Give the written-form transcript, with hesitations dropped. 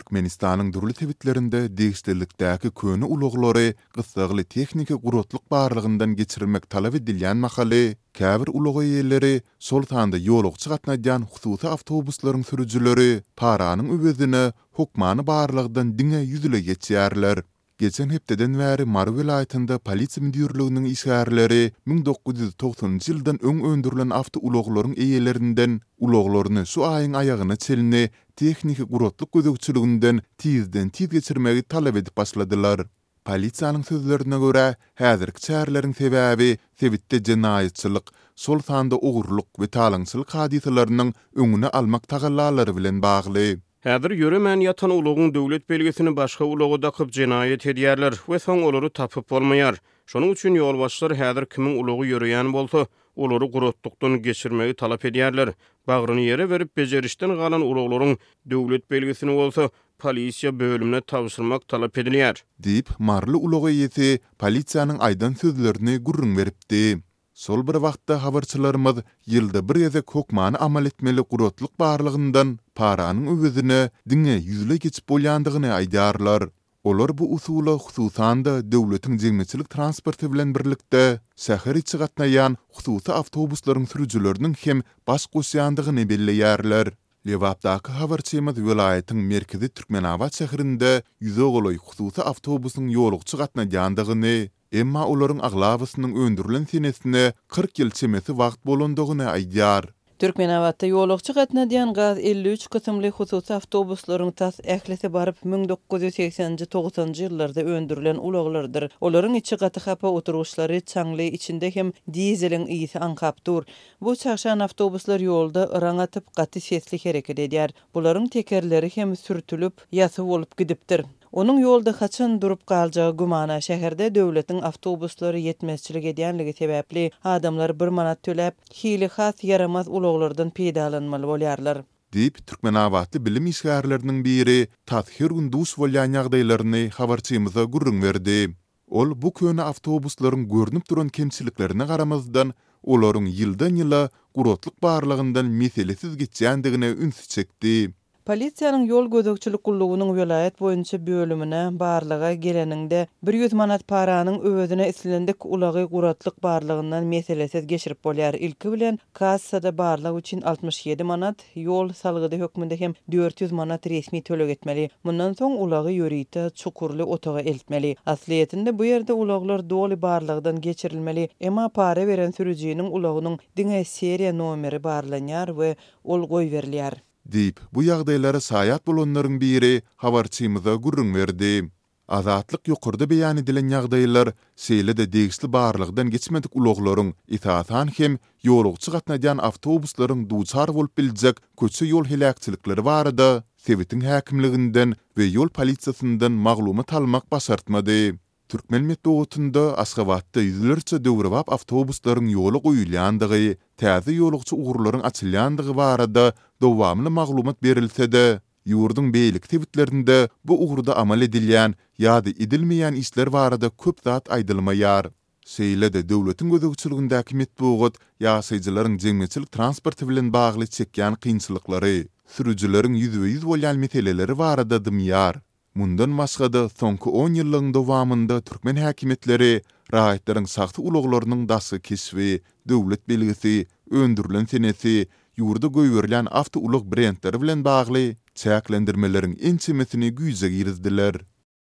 Türkmenistanyň durly tebitlerinde degişdirlikdäki köni uloglary gysagly tehnika gurutlyk barlygyndan geçirilmek talap edilýän mahaly, käbir ulog eýelleri sol tanda ýolugçy gatnaýan hususy awtobuslaryň sürüjüleri paranyň öwedine hukmany barlygdan diňe ýüzüle geçýärler. Geçen hepdeden bäri Mary vilayatynda polisiýa müdürliginiň işgärleri 1990-njy ýyldan öň öndürilen awto uloklaryň eýelerinden uloglaryny şu aýyň aýagyna çelini tehnika gurutlyk gözegçiliginden tizden tiz geçirmegi talap edip başladylar. Polisiýanyň sözlerine görä, häzirki çärleriň sebäbi sebitde jenaýatçylyk, sol sanda ogurluk we talaňçylyk hadisalarynyň öňüne almak tagallalary bilen bagly. Häzir ýöremän ýatan ulogyň döwlet belgesini başga uloga dakyp jenaýat edýärler we soň olary tapyp bolmaýar. Şonuň üçin ýolbaşçylar häzir kimin ulogy ýöreýän bolsa, olary gurutlukdan geçirmegi talap edýärler. Bagryny ýere berip bejerişden galan uloglaryň döwlet belgesini bolsa, polisiýa bölümine tapşyrmak talap edilýär. Diýip Marly ulog eýeti polisiýanyň aýdan sözlerini gurrun beripdi. Sol bir wagtda habarçylarymyz ýylda bir ýeze hukmany amal etmeli gurutlyk barlygyndan paranyň öwedine diňe ýüzle geçip bolýandygyny aýdýarlar. Olar bu usuly hususanda döwletiň jemgyçilik transporty bilen birlikde şäher içi gatnaýan hususy awtobuslaryň sürüjüleriniň hem baş goşýandygyny belleýärler. Lewapdaky habarçymyz vilayatyň merkezi Türkmenabad şäherinde ýüzegoloy hususy awtobusyň ýolugçy gatnaýandygyny, emma olaryň aglabysynyň öndürilen senesine 40 ýyl çemesi wagt bolandygyny aýdýar. Türkmenabadda ýolugçy gatnaýan gaz 53 kysymly hususy awtobuslaryň tas ählisi baryp 1980-90-njy ýyllarda öndürilen ulaglardyr. Olaryň içi gaty hapa oturuşlary çaňly içinde hem dizeliň ýygy aňkapdyr. Bu çaşan awtobuslar ýolda ıraň atyp gaty sesli hereket edýär. Bularyň tekerleri hem sürtülüp ýasy bolup gidipdir. Onun ýolda haçan durup galjagy gumana şäherde döwletiň awtobuslary ýetmezçilik edýänligi sebäpli adamlar 1 manat töläp hili has yaramaz uloglardan peýdalanmaly bolýarlar. Diýip Türkmenabadly bilim işgärleriniň biri Tathir Undus bolýan ýagdaýlaryny habarçymyza gurrun berdi. Ol bu köni awtobuslaryň görnüp duran kemçiliklerine garamazdan olaryň ýyldan ýyla gurutlyk barlygyndan meselesiz geçýändigine üns çekdi. Polisiýanyň ýol gözegçilik gullugynyň vilayat boýunça bölümine barlyga geleninde 100 manat paranyň öwedine islendik ulagy guratlyk barlygyndan meselesiz geçirip bolýar. Ilki bilen kassada barlyg üçin 67 manat, ýol salgydy hökmünde hem 400 manat resmi töleg etmeli. Mundan soň ulagy ýörüýte çukurly otaga eltmeli. Asliýetinde bu ýerde ulaglar doly barlygdan geçirilmeli. Emma para beren sürüjiniň ulagynyň diňe seriýa nomeri barlanýar we ol goý berilýär. Diýip bu ýagdaýlara saýat bolanlaryň biri habarçymyza gurrun berdi. Azatlyk ýokurda beýan edilen ýagdaýlar şeýle-de degişli barlygdan geçmedik uloglaryň itaatan hem ýolugçy gatnaýan awtobuslaryň duçar bolup biljek köçe ýol helakçylykları barada sebitiň häkimliginden we ýol polisiýasyndan maglumat almak başartmady. Türkmen metodunda Aşgabatda ýüzlerçe döwrewap awtobuslaryň ýoly goýulýandygy, täze ýolugçy ugurlaryň açylýandygy barada dowamly maglumat berilse-de, ýurduň beýlik tebitlerinde bu ugurda amal edilýän ýa-da edilmeýän işler barada köp zat aýdylmaýar. Şeýle-de döwletiň gözegçiligindäki metbugat ýaşaýjylaryň jemgyçilik transporty bilen bagly çekýän kynçylyklary, sürüjüleriň ýüzbe-ýüz bolýan meseleleri barada dymýar. Mundan maskada soňky 10 ýyllyň dowamında Türkmen häkimetleri raýatlaryň sagty ulaglarynyň dasy kesbi, döwlet belgisi, öndürilen senesi, ýurda goýberlen awto ulag brendleri bilen bagly çäklendirmeleriň ençemesini güýje girizdiler.